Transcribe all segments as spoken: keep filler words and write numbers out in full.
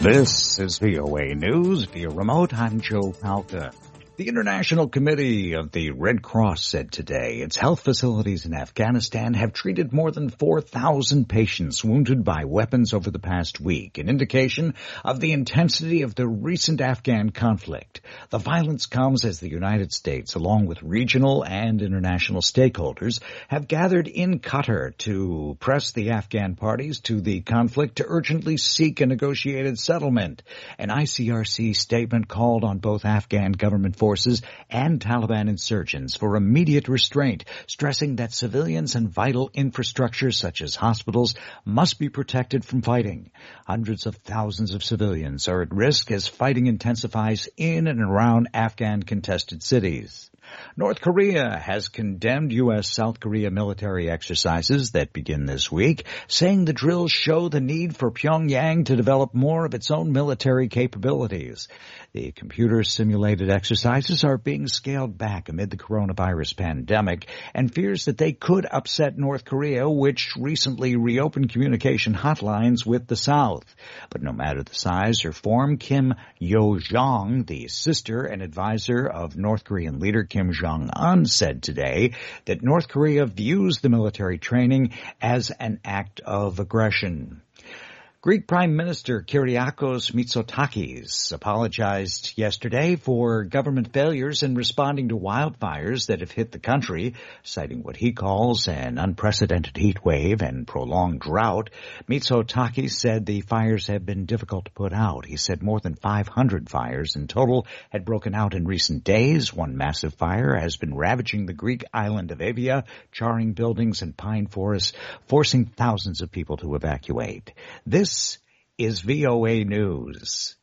This is V O A News via remote. I'm Joe Palca. The International Committee of the Red Cross said today its health facilities in Afghanistan have treated more than four thousand patients wounded by weapons over the past week, an indication of the intensity of the recent Afghan conflict. The violence comes as the United States, along with regional and international stakeholders, have gathered in Qatar to press the Afghan parties to the conflict to urgently seek a negotiated settlement. An I C R C statement called on both Afghan government forces and Taliban insurgents for immediate restraint, stressing that civilians and vital infrastructure such as hospitals must be protected from fighting. Hundreds of thousands of civilians are at risk as fighting intensifies in and around Afghan contested cities. North Korea has condemned U S South Korea military exercises that begin this week, saying the drills show the need for Pyongyang to develop more of its own military capabilities. The computer-simulated exercises are being scaled back amid the coronavirus pandemic and fears that they could upset North Korea, which recently reopened communication hotlines with the South. But no matter the size or form, Kim Yo-jong, the sister and advisor of North Korean leader Kim Jong-un, said today that North Korea views the military training as an act of aggression. Greek Prime Minister Kyriakos Mitsotakis apologized yesterday for government failures in responding to wildfires that have hit the country, citing what he calls an unprecedented heat wave and prolonged drought. Mitsotakis said the fires have been difficult to put out. He said more than five hundred fires in total had broken out in recent days. One massive fire has been ravaging the Greek island of Evia, charring buildings and pine forests, forcing thousands of people to evacuate. This is V O A News.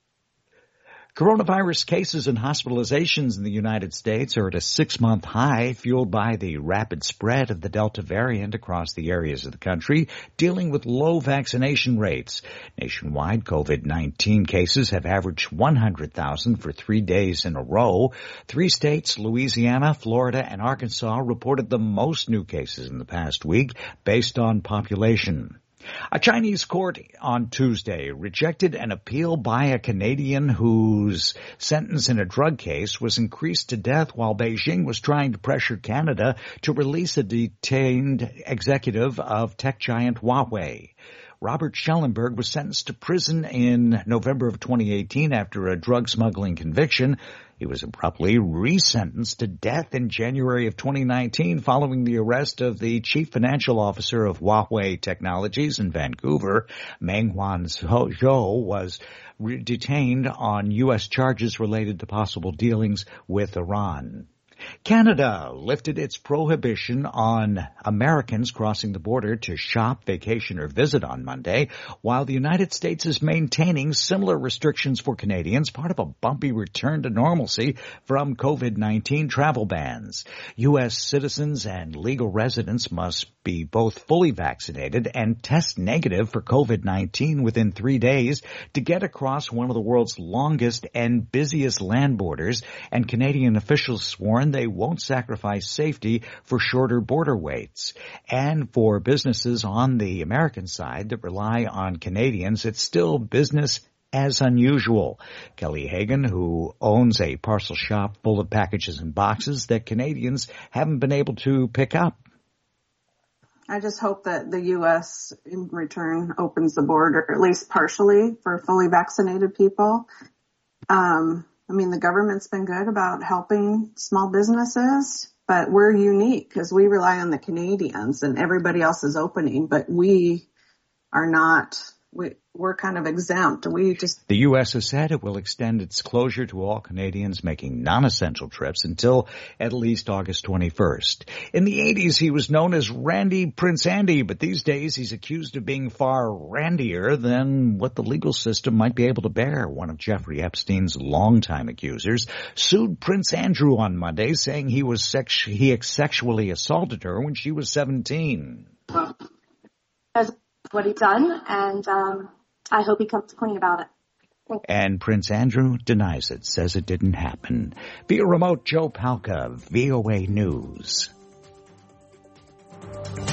Coronavirus cases and hospitalizations in the United States are at a six-month high, fueled by the rapid spread of the Delta variant across the areas of the country, dealing with low vaccination rates. Nationwide, COVID nineteen cases have averaged one hundred thousand for three days in a row. Three states, Louisiana, Florida, and Arkansas, reported the most new cases in the past week based on population. A Chinese court on Tuesday rejected an appeal by a Canadian whose sentence in a drug case was increased to death while Beijing was trying to pressure Canada to release a detained executive of tech giant Huawei. Robert Schellenberg was sentenced to prison in November of twenty eighteen after a drug smuggling conviction. He was abruptly resentenced to death in January of twenty nineteen following the arrest of the chief financial officer of Huawei Technologies in Vancouver. Meng Wanzhou was re- detained on U S charges related to possible dealings with Iran. Canada lifted its prohibition on Americans crossing the border to shop, vacation, or visit on Monday, while the United States is maintaining similar restrictions for Canadians, part of a bumpy return to normalcy from COVID nineteen travel bans. U S citizens and legal residents must be both fully vaccinated and test negative for COVID nineteen within three days to get across one of the world's longest and busiest land borders, and Canadian officials warn they won't sacrifice safety for shorter border waits. And for businesses on the American side that rely on Canadians, it's still business as unusual. Kelly Hagan, who owns a parcel shop full of packages and boxes that Canadians haven't been able to pick up. I just hope that the U S in return opens the border, at least partially, for fully vaccinated people. Um, I mean, the government's been good about helping small businesses, but we're unique because we rely on the Canadians and everybody else is opening, but we are not, we, we're kind of exempt. We just. The U S has said it will extend its closure to all Canadians making non-essential trips until at least August twenty-first. In the eighties, he was known as Randy Prince Andy, but these days he's accused of being far randier than what the legal system might be able to bear. One of Jeffrey Epstein's longtime accusers sued Prince Andrew on Monday, saying he was sex- he sexually assaulted her when she was seventeen. Well, that's what he's done, and um, I hope he comes clean about it. And Prince Andrew denies it, says it didn't happen. Via remote, Joe Palca, V O A News.